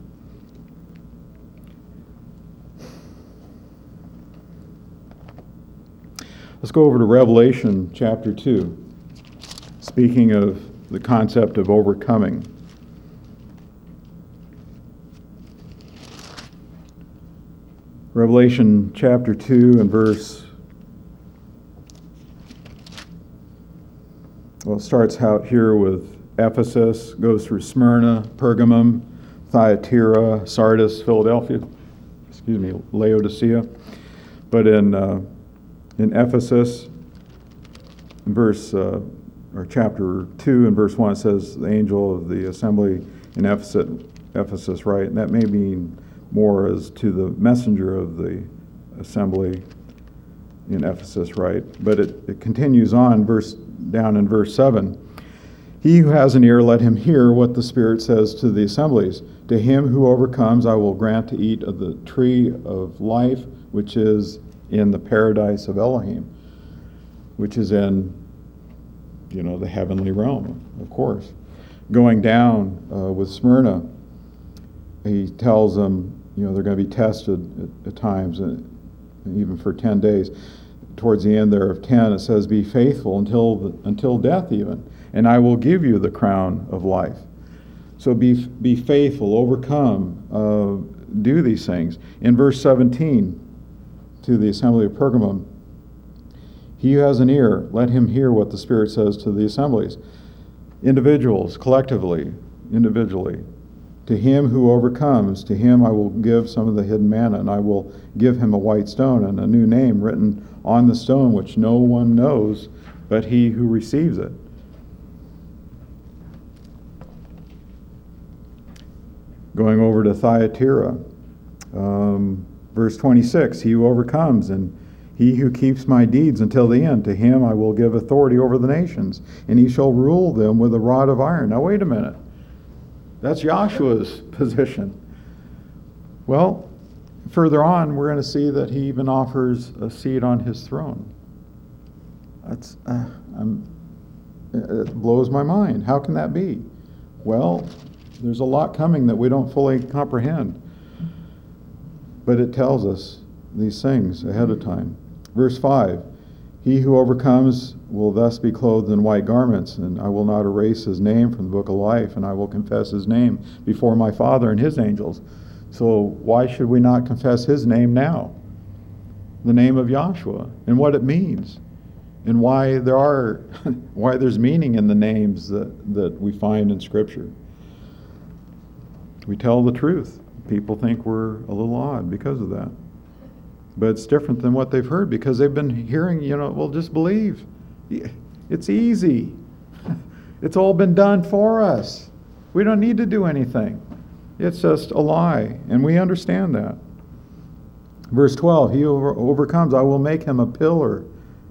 Let's go over to Revelation chapter two, speaking of the concept of overcoming. Revelation chapter two and verse, well, it starts out here with Ephesus, goes through Smyrna, Pergamum, Thyatira, Sardis, Philadelphia, excuse me, Laodicea. But in uh, in Ephesus, in verse uh, or chapter two and verse one, it says the angel of the assembly in Ephesus, Ephesus, right? And that may mean more as to the messenger of the assembly in Ephesus, right? But it, it continues on, verse down in verse seven. He who has an ear, let him hear what the Spirit says to the assemblies. To him who overcomes, I will grant to eat of the tree of life, which is in the paradise of Elohim, which is in, you know, the heavenly realm, of course. Going down uh, with Smyrna, he tells them, you know, they're going to be tested at, at times, and even for ten days. Towards the end there of ten, it says, be faithful until the, until death even, and I will give you the crown of life. So be be faithful, overcome, uh, do these things. In verse seventeen, to the assembly of Pergamum, he who has an ear, let him hear what the Spirit says to the assemblies. Individuals, collectively, individually. To him who overcomes, to him I will give some of the hidden manna, and I will give him a white stone and a new name written on the stone, which no one knows but he who receives it. Going over to Thyatira, um, verse twenty-six, he who overcomes and he who keeps my deeds until the end, to him I will give authority over the nations, and he shall rule them with a rod of iron. Now wait a minute. That's Yahshua's position. Well, further on, we're going to see that he even offers a seat on his throne. That's, uh, I'm, it blows my mind. How can that be? Well, there's a lot coming that we don't fully comprehend. But it tells us these things ahead of time. Verse five, he who overcomes will thus be clothed in white garments, and I will not erase his name from the book of life, and I will confess his name before my Father and his angels. So why should we not confess his name now? The name of Yahshua, and what it means, and why there are why there's meaning in the names that, that we find in Scripture. We tell the truth. People think we're a little odd because of that. But it's different than what they've heard because they've been hearing, you know, well, just believe. It's easy. It's all been done for us. We don't need to do anything. It's just a lie, and we understand that. Verse twelve, he who over, overcomes, I will make him a pillar,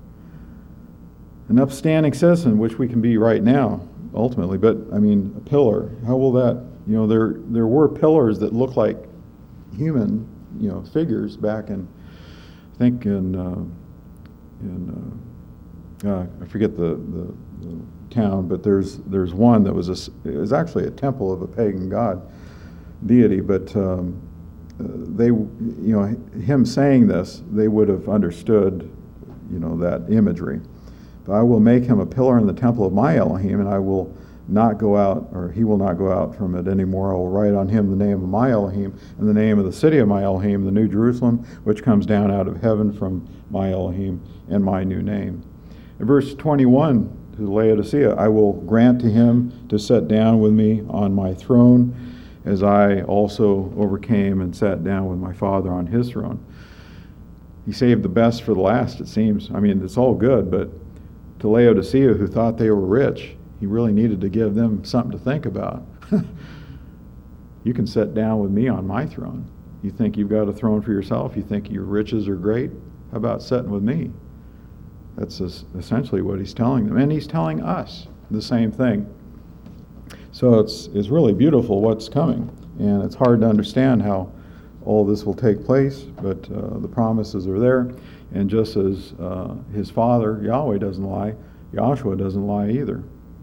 an upstanding citizen, which we can be right now, ultimately. But, I mean, a pillar, how will that, you know, there there were pillars that looked like human, you know, figures back in, I think in, uh, in uh, uh, I forget the, the, the town, but there's there's one that was a, it was actually a temple of a pagan god, deity, but um, they, you know, him saying this, they would have understood, you know, that imagery. But I will make him a pillar in the temple of my Elohim, and I will not go out, or he will not go out from it anymore. I will write on him the name of my Elohim and the name of the city of my Elohim, the New Jerusalem, which comes down out of heaven from my Elohim, and my new name. In verse twenty-one, to Laodicea, I will grant to him to sit down with me on my throne, as I also overcame and sat down with my Father on his throne. He saved the best for the last, it seems. I mean, it's all good, but to Laodicea, who thought they were rich, he really needed to give them something to think about. You can sit down with me on my throne. You think you've got a throne for yourself? You think your riches are great? How about sitting with me? That's essentially what he's telling them. And he's telling us the same thing. So it's it's really beautiful what's coming. And it's hard to understand how all this will take place, but uh, the promises are there. And just as uh, his father, Yahweh, doesn't lie, Yahshua doesn't lie either.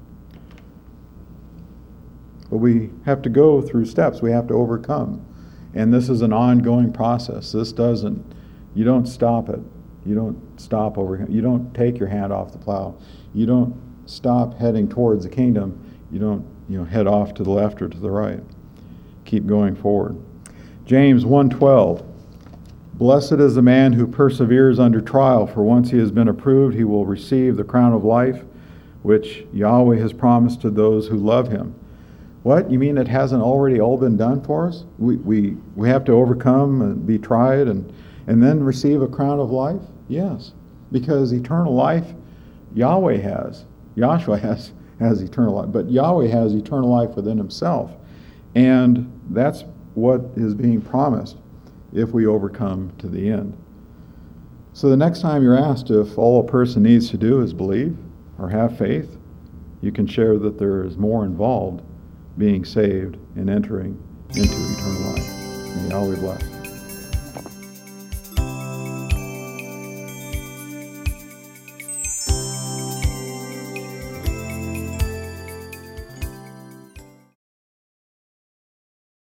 But we have to go through steps. We have to overcome. And this is an ongoing process. This doesn't, you don't stop it. You don't stop over, you don't take your hand off the plow. You don't stop heading towards the kingdom. You don't, you know, head off to the left or to the right. Keep going forward. James one twelve. Blessed is the man who perseveres under trial, for once he has been approved, he will receive the crown of life, which Yahweh has promised to those who love him. What? You mean it hasn't already all been done for us? We we, we have to overcome and be tried and, and then receive a crown of life? Yes, because eternal life Yahweh has. Yahshua has, has eternal life, but Yahweh has eternal life within himself. And that's what is being promised if we overcome to the end. So the next time you're asked if all a person needs to do is believe or have faith, you can share that there is more involved being saved and entering into eternal life. May Yahweh bless.